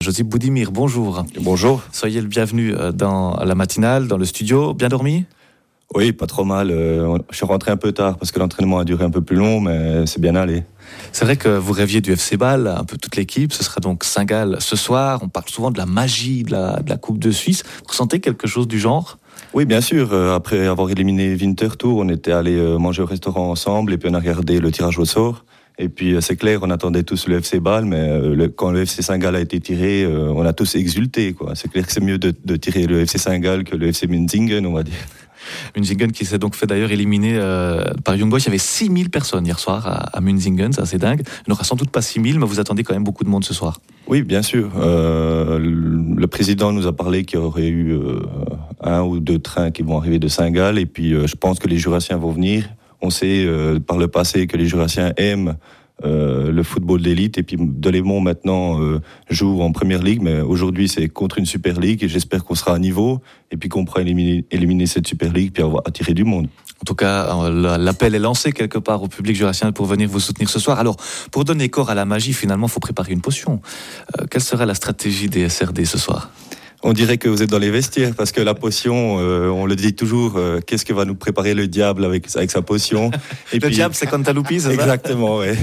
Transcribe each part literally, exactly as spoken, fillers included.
Josip Boudimir, bonjour. Bonjour. Soyez le bienvenu dans la matinale, dans le studio. Bien dormi ? Oui, pas trop mal. Euh, je suis rentré un peu tard parce que l'entraînement a duré un peu plus long, mais c'est bien allé. C'est vrai que vous rêviez du F C Bâle, un peu toute l'équipe. Ce sera donc Saint-Gall ce soir. On parle souvent de la magie de la, de la Coupe de Suisse. Vous ressentez quelque chose du genre ? Oui, bien sûr. Euh, après avoir éliminé Winterthur, on était allé euh, manger au restaurant ensemble et puis on a regardé le tirage au sort. Et puis euh, c'est clair, on attendait tous le F C Bâle, mais euh, le, quand le F C Saint-Gall a été tiré, euh, on a tous exulté, quoi. C'est clair que c'est mieux de, de tirer le F C Saint-Gall que le F C Münzingen, on va dire. Münzingen qui s'est donc fait d'ailleurs éliminer euh, par Young Boys. Il y avait six mille personnes hier soir à, à Münzingen, c'est assez dingue. Il n'y aura sans doute pas six mille, mais vous attendez quand même beaucoup de monde ce soir. Oui, bien sûr. Euh, le président nous a parlé qu'il y aurait eu euh, un ou deux trains qui vont arriver de Saint-Gall, et puis euh, je pense que les Jurassiens vont venir. On sait euh, par le passé que les Jurassiens aiment Euh, le football d'élite, et puis Delémont maintenant euh, joue en première ligue, mais aujourd'hui c'est contre une super ligue et j'espère qu'on sera à niveau et puis qu'on pourra éliminer, éliminer cette super ligue puis avoir attiré du monde. En tout cas, l'appel est lancé quelque part au public jurassien pour venir vous soutenir ce soir. Alors, pour donner corps à la magie, finalement, il faut préparer une potion. Euh, quelle sera la stratégie des S R D ce soir ? On dirait que vous êtes dans les vestiaires parce que la potion, euh, on le dit toujours, euh, qu'est-ce que va nous préparer le diable avec, avec sa potion. Et le puis, diable, c'est Cantaloupi, c'est ça ? Exactement, oui.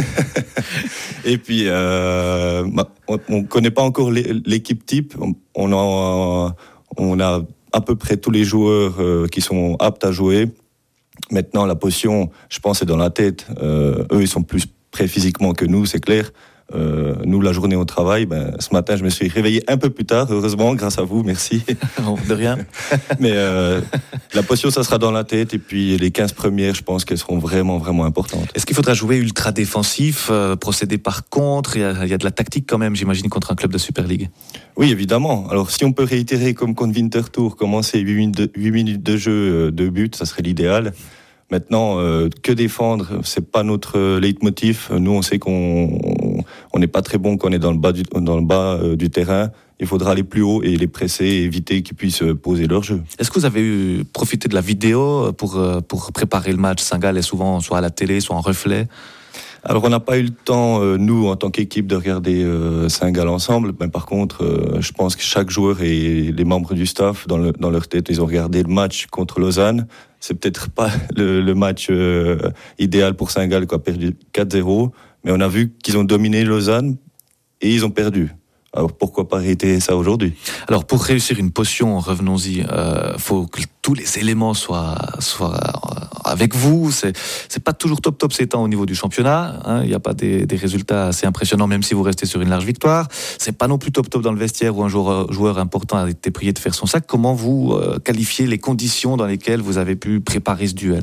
Et puis, euh, bah, on ne connaît pas encore l'équipe type. On, on, a, on a à peu près tous les joueurs euh, qui sont aptes à jouer. Maintenant, la potion, je pense, c'est dans la tête. Euh, eux, ils sont plus prêts physiquement que nous, c'est clair. Euh, nous, la journée au travail, ben, ce matin, je me suis réveillé un peu plus tard, heureusement, grâce à vous, merci. De rien. Mais euh, la potion, ça sera dans la tête, et puis les quinze premières, je pense qu'elles seront vraiment, vraiment importantes. Est-ce qu'il faudra jouer ultra défensif, euh, procéder par contre ? Il y, a, il y a de la tactique quand même, j'imagine, contre un club de Super League. Oui, évidemment. Alors, si on peut réitérer comme contre Winterthur, commencer huit minutes de, huit minutes de jeu, deux buts, ça serait l'idéal. Maintenant, euh, que défendre, c'est pas notre leitmotiv. Nous, on sait qu'on on n'est pas très bon quand on est dans le bas du, dans le bas euh, du terrain. Il faudra aller plus haut et les presser et éviter qu'ils puissent poser leur jeu. Est-ce que vous avez eu, profité de la vidéo pour, pour préparer le match ? Saint-Gall est souvent soit à la télé, soit en reflet. Alors, on n'a pas eu le temps, euh, nous, en tant qu'équipe, de regarder euh, Saint-Gall ensemble. Mais par contre, euh, je pense que chaque joueur et les membres du staff, dans, le, dans leur tête, ils ont regardé le match contre Lausanne. C'est peut-être pas le, le match euh, idéal pour Saint-Gall qui a perdu quatre zéro. Mais on a vu qu'ils ont dominé Lausanne et ils ont perdu. Alors pourquoi pas réitérer ça aujourd'hui ? Alors pour réussir une potion, revenons-y, il euh, faut que tous les éléments soient, soient avec vous. C'est, c'est pas toujours top top ces temps au niveau du championnat. Hein. Il n'y a pas des, des résultats assez impressionnants même si vous restez sur une large victoire. C'est pas non plus top top dans le vestiaire où un joueur, joueur important a été prié de faire son sac. Comment vous euh, qualifiez les conditions dans lesquelles vous avez pu préparer ce duel ?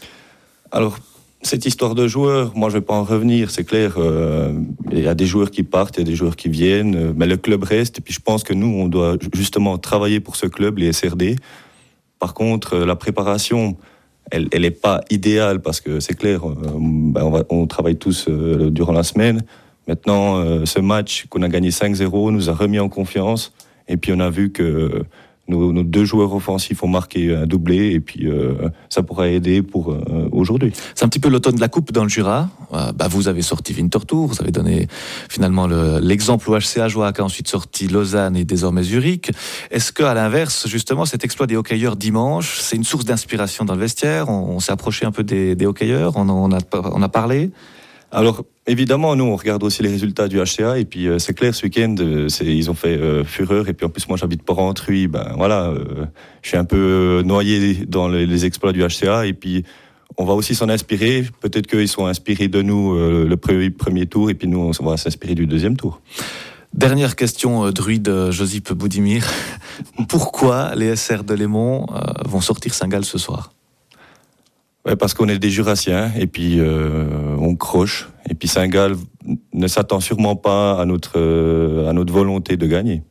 Alors, cette histoire de joueurs, moi je vais pas en revenir, c'est clair. Euh, il y a des joueurs qui partent, il y a des joueurs qui viennent, mais le club reste. Et puis je pense que nous, on doit justement travailler pour ce club, les S R D. Par contre, la préparation, elle, elle est pas idéale parce que c'est clair, euh, ben on, va, on travaille tous euh, durant la semaine. Maintenant, euh, ce match qu'on a gagné cinq zéro nous a remis en confiance. Et puis on a vu que Nos, nos deux joueurs offensifs ont marqué un doublé et puis euh, ça pourra aider pour euh, aujourd'hui. C'est un petit peu l'automne de la coupe dans le Jura. Euh, bah vous avez sorti Winterthur, vous avez donné finalement le, l'exemple au H C A Joie qui a ensuite sorti Lausanne et désormais Zurich. Est-ce que à l'inverse, justement, cet exploit des hockeyeurs dimanche, c'est une source d'inspiration dans le vestiaire ? On, on s'est approché un peu des, des hockeyeurs, on, on, a, on a parlé ? Alors, évidemment, nous, on regarde aussi les résultats du H C A, et puis euh, c'est clair, ce week-end, euh, c'est, ils ont fait euh, fureur, et puis en plus, moi, j'habite Porrentruy, ben voilà, euh, je suis un peu noyé dans les, les exploits du H C A, et puis on va aussi s'en inspirer. Peut-être qu'ils sont inspirés de nous euh, le premier, premier tour, et puis nous, on va s'inspirer du deuxième tour. Dernière question, euh, druide Josip Boudimir. Pourquoi les S R Delémont euh, vont sortir Saint-Gall ce soir ? Ouais, parce qu'on est des Jurassiens et puis euh, on croche. Et puis Saint-Gall ne s'attend sûrement pas à notre, euh, à notre volonté de gagner.